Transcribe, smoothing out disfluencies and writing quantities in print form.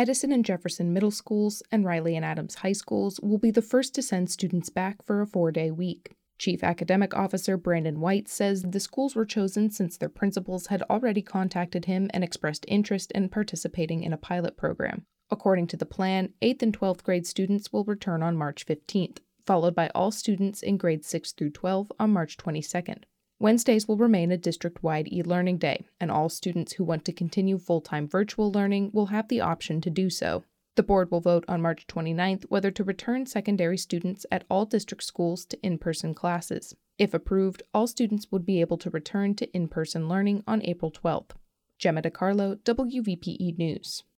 Edison and Jefferson Middle Schools and Riley and Adams High Schools will be the first to send students back for a 4-day week. Chief Academic Officer Brandon White says the schools were chosen since their principals had already contacted him and expressed interest in participating in a pilot program. According to the plan, 8th and 12th grade students will return on March 15th, followed by all students in grades 6 through 12 on March 22nd. Wednesdays will remain a district-wide e-learning day, and all students who want to continue full-time virtual learning will have the option to do so. The board will vote on March 29th whether to return secondary students at all district schools to in-person classes. If approved, all students would be able to return to in-person learning on April 12th. Gemma DiCarlo, WVPE News.